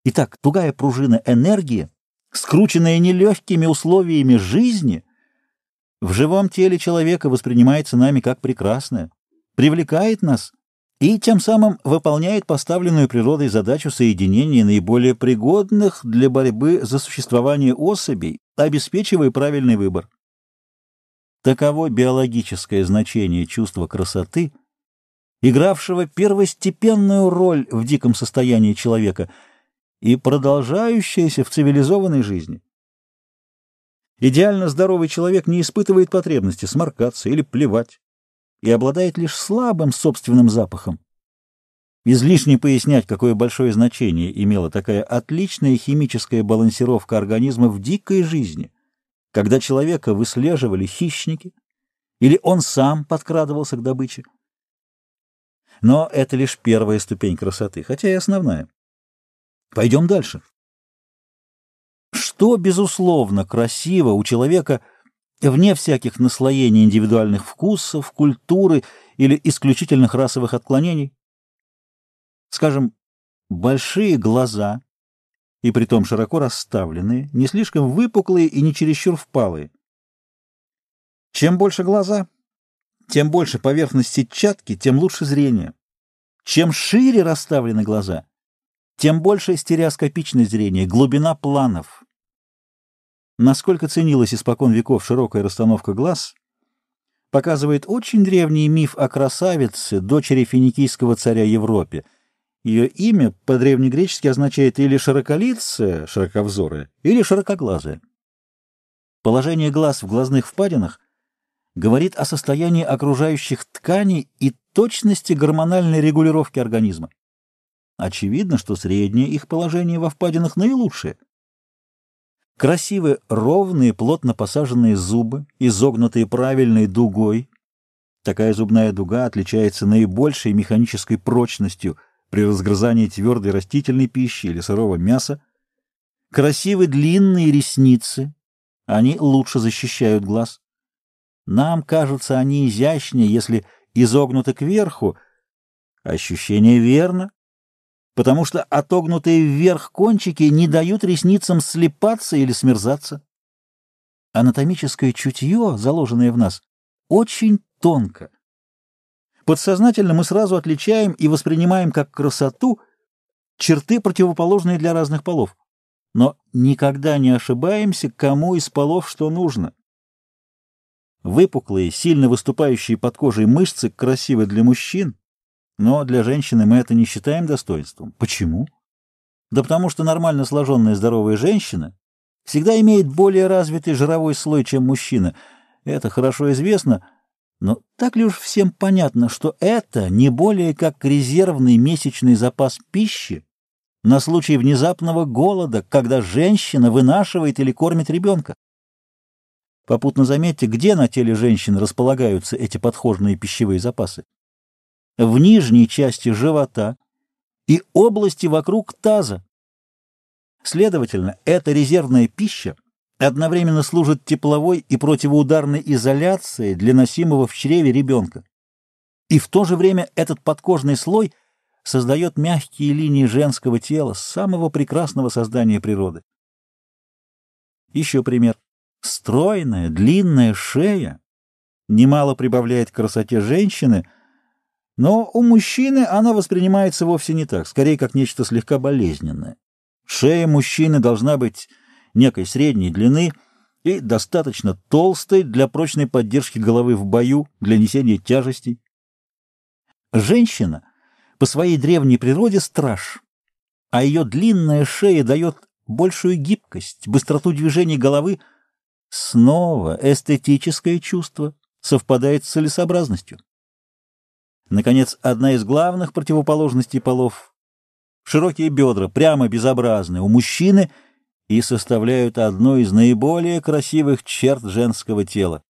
Итак, тугая пружина энергии, скрученная нелегкими условиями жизни, в живом теле человека воспринимается нами как прекрасное, привлекает нас и тем самым выполняет поставленную природой задачу соединения наиболее пригодных для борьбы за существование особей, обеспечивая правильный выбор. Таково биологическое значение чувства красоты, игравшего первостепенную роль в диком состоянии человека и продолжающееся в цивилизованной жизни. Идеально здоровый человек не испытывает потребности сморкаться или плевать и обладает лишь слабым собственным запахом. Излишне пояснять, какое большое значение имела такая отличная химическая балансировка организма в дикой жизни, когда человека выслеживали хищники или он сам подкрадывался к добыче. Но это лишь первая ступень красоты, хотя и основная. Пойдем дальше. Что, безусловно, красиво у человека вне всяких наслоений индивидуальных вкусов, культуры или исключительных расовых отклонений? Скажем, большие глаза, и притом широко расставленные, не слишком выпуклые и не чересчур впалые. Чем больше глаза, тем больше поверхность сетчатки, тем лучше зрение. Чем шире расставлены глаза, тем больше стереоскопичность зрения, глубина планов. Насколько ценилась испокон веков широкая расстановка глаз, показывает очень древний миф о красавице, дочери финикийского царя Европе. Ее имя по-древнегречески означает или широколицая, широковзорая, или широкоглазая. Положение глаз в глазных впадинах говорит о состоянии окружающих тканей и точности гормональной регулировки организма. Очевидно, что среднее их положение во впадинах наилучшее. Красивые, ровные, плотно посаженные зубы, изогнутые правильной дугой. Такая зубная дуга отличается наибольшей механической прочностью при разгрызании твердой растительной пищи или сырого мяса. Красивые длинные ресницы. Они лучше защищают глаз. Нам кажутся они изящнее, если изогнуты кверху. Ощущение верно, потому что отогнутые вверх кончики не дают ресницам слипаться или смерзаться. Анатомическое чутье, заложенное в нас, очень тонко. Подсознательно мы сразу отличаем и воспринимаем как красоту черты, противоположные для разных полов, но никогда не ошибаемся, кому из полов что нужно. Выпуклые, сильно выступающие под кожей мышцы красивы для мужчин, но для женщины мы это не считаем достоинством. Почему? Да потому что нормально сложенная здоровая женщина всегда имеет более развитый жировой слой, чем мужчина. Это хорошо известно, но так ли уж всем понятно, что это не более как резервный месячный запас пищи на случай внезапного голода, когда женщина вынашивает или кормит ребенка? Попутно заметьте, где на теле женщин располагаются эти подхожные пищевые запасы. В нижней части живота и области вокруг таза. Следовательно, эта резервная пища одновременно служит тепловой и противоударной изоляцией для носимого в чреве ребенка. И в то же время этот подкожный слой создает мягкие линии женского тела, самого прекрасного создания природы. Еще пример. Стройная, длинная шея немало прибавляет к красоте женщины, но у мужчины она воспринимается вовсе не так, скорее как нечто слегка болезненное. Шея мужчины должна быть некой средней длины и достаточно толстой для прочной поддержки головы в бою, для несения тяжестей. Женщина по своей древней природе страж, а ее длинная шея дает большую гибкость, быстроту движений головы. Снова эстетическое чувство совпадает с целесообразностью. Наконец, одна из главных противоположностей полов — широкие бедра, прямо безобразны у мужчины и составляют одну из наиболее красивых черт женского тела.